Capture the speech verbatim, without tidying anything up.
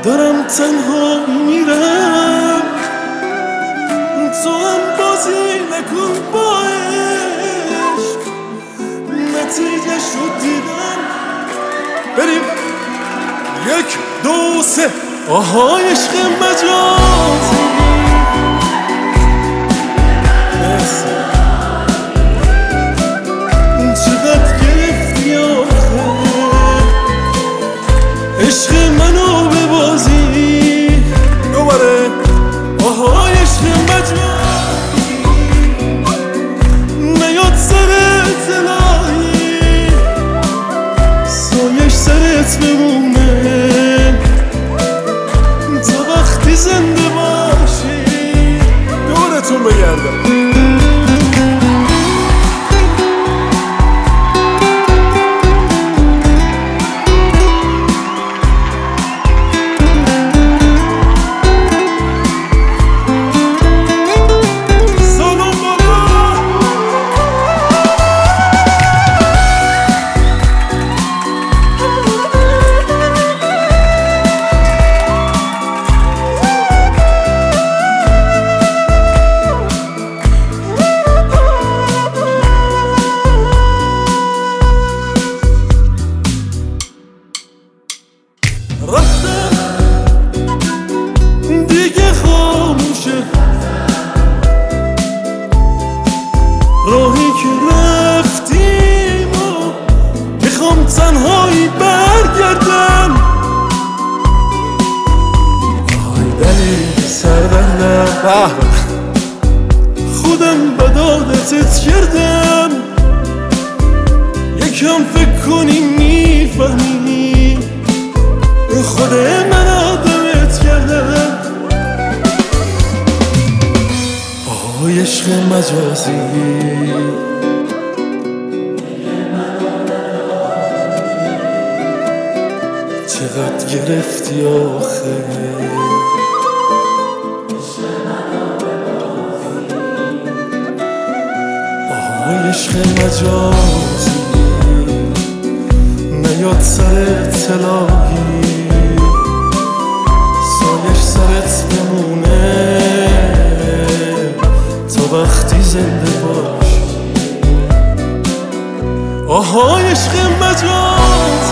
دارم تنها میرم، تو هم بازی نکن با عشق، نتیجه شد دیدم. بریم یک دو سه. آها عشق مجازی، چقدر گرفتی آخه عشق منو به بازی. دوباره آها عشق مجازی، نیاد سرت الهی، سایش سرت بمونه تا وقتی زنده باشی. دورتون بگردم. رفتم دیگه خاموشه، راهی که رفتیم و میخوام تنهایی برگردم. آی دلی سردندم، خودم به دادتت کردم. یکم فکر کنی میفهمی خود من آدمت کردم. آه عشق مجازی، چقدر گرفتی آخه آه عشق مجازی، نیاد سرت الهی، سایش سرت بمونه تا وقتی زنده باش. آها عشق مجاز